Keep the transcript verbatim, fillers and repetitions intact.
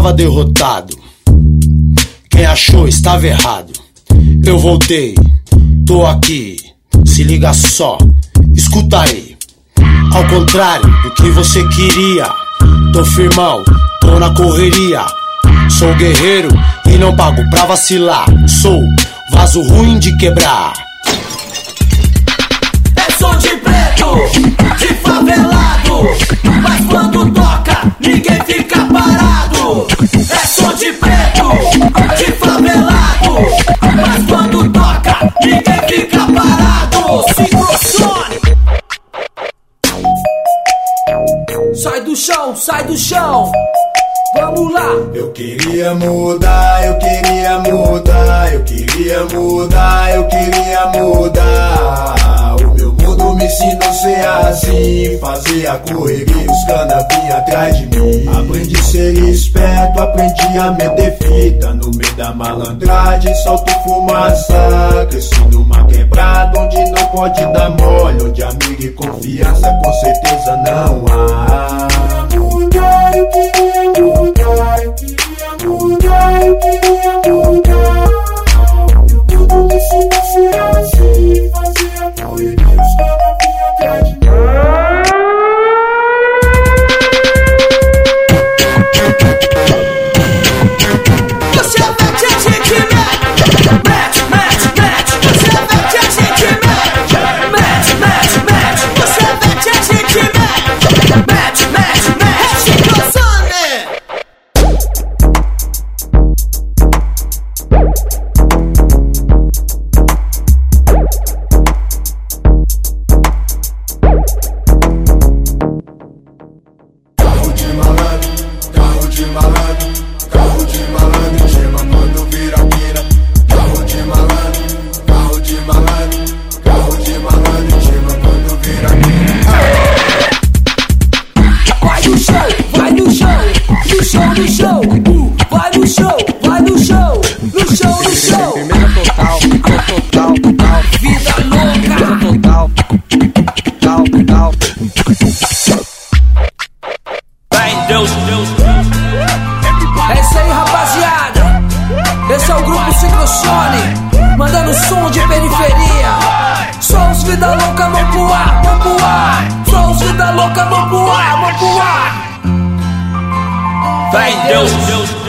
estava derrotado. Quem achou estava errado. Eu voltei, tô aqui, se liga só, escuta aí. Ao contrário do que você queria, tô firmão, tô na correria. Sou guerreiro e não pago pra vacilar. Sou vaso ruim de quebrar. É som de preto, de favelado, mas quando toca, ninguém fica parado. É som de preto, de favelado, mas quando toca, ninguém fica parado. Sincrosone. Sai do chão, sai do chão. Vamos lá! Eu queria mudar, eu queria mudar, eu queria mudar, eu queria mudar. O meu mundo me ensinou a ser assim, fazer a correria, os cana vinha atrás de mim. Aprendi a ser esperto, aprendi a meter fita. No meio da malandragem solto fumaça. Cresci numa quebrada onde não pode dar mole, onde amigo e confiança com certeza não há. Mudar, eu queria mudar, eu queria mudar, eu queria mudar. Eu tudo me ensinou a ser assim, fazer a correria, os caras vinham atrás de mim. Você mete a gente mete, mete, mete, mete. Você mete a gente mete, mete, mete, mete. Você mete a gente mete, mete, mete, mete. Sincrosone. Carro de malandro, carro de malandro, carro de malandro, chama quando vira quina. Carro de malandro, carro de malandro, carro de malandro, chama quando vira quina. Vai no show, vai no show, no show, no show. Uh, vai no show, vai no show, no show, no show. Firmeza total, total, total. Vida louca. Total, total, total. Vai Deus, Deus, Deus. É isso aí, rapaziada. Esse é o grupo Sincrosone, mandando som de periferia. Só os vida louca, mão pro ar, mão pro ar. Só os vida louca, mão pro ar, mão pro ar. Vai Deus, Deus.